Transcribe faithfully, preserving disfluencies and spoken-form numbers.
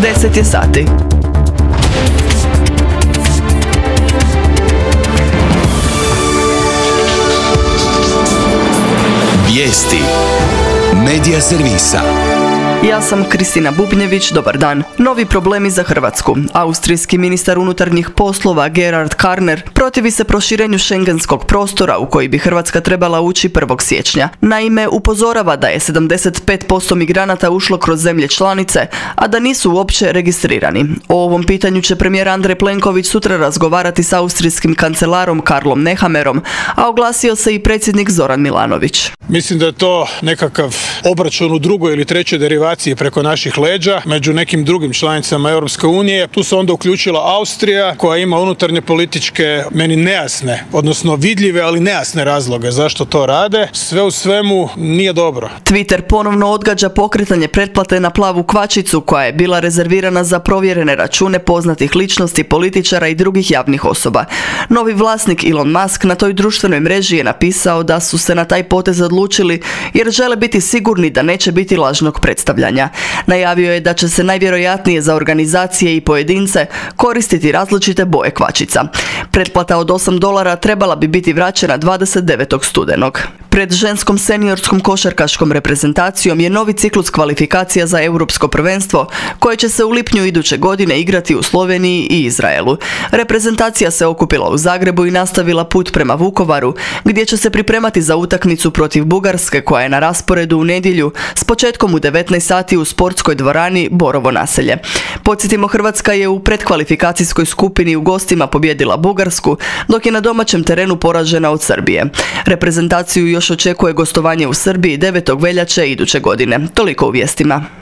deset je sati. Vijesti Medija servisa. Ja sam Kristina Bubnjević, dobar dan. Novi problemi za Hrvatsku. Austrijski ministar unutarnjih poslova Gerhard Karner protivi se proširenju šengenskog prostora u koji bi Hrvatska trebala ući prvog siječnja. Naime, upozorava da je sedamdeset pet posto migranata ušlo kroz zemlje članice, a da nisu uopće registrirani. O ovom pitanju će premijer Andrej Plenković sutra razgovarati s austrijskim kancelarom Karlom Nehammerom, a oglasio se i predsjednik Zoran Milanović. Mislim da je to nekakav obračun u drugoj ili trećoj derivaciji preko naših leđa među nekim drugim članicama Europske unije. Tu se onda uključila Austrija koja ima unutarnje političke, meni nejasne, odnosno vidljive, ali nejasne razloge zašto to rade. Sve u svemu nije dobro. Twitter ponovno odgađa pokretanje pretplate na plavu kvačicu koja je bila rezervirana za provjerene račune poznatih ličnosti, političara i drugih javnih osoba. Novi vlasnik Elon Musk na toj društvenoj mreži je napisao da su se na taj potez odlučili jer žele biti sigurni da neće biti lažnog predstavljanja. Najavio je da će se najvjerojatnije za organizacije i pojedince koristiti različite boje kvačica. Pretplata od osam dolara trebala bi biti vraćena dvadeset devetog studenog. Pred ženskom seniorskom košarkaškom reprezentacijom je novi ciklus kvalifikacija za europsko prvenstvo koje će se u lipnju iduće godine igrati u Sloveniji i Izraelu. Reprezentacija se okupila u Zagrebu i nastavila put prema Vukovaru, gdje će se pripremati za utakmicu protiv Bugarske koja je na rasporedu u nedjelju s početkom u devetnaest sati u sportskoj dvorani Borovo naselje. Podsjetimo, Hrvatska je u predkvalifikacijskoj skupini u gostima pobijedila Bugarsku, dok je na domaćem terenu poražena od Srbije. Reprezentaciju još očekuje gostovanje u Srbiji devetog veljače iduće godine. Toliko u vijestima.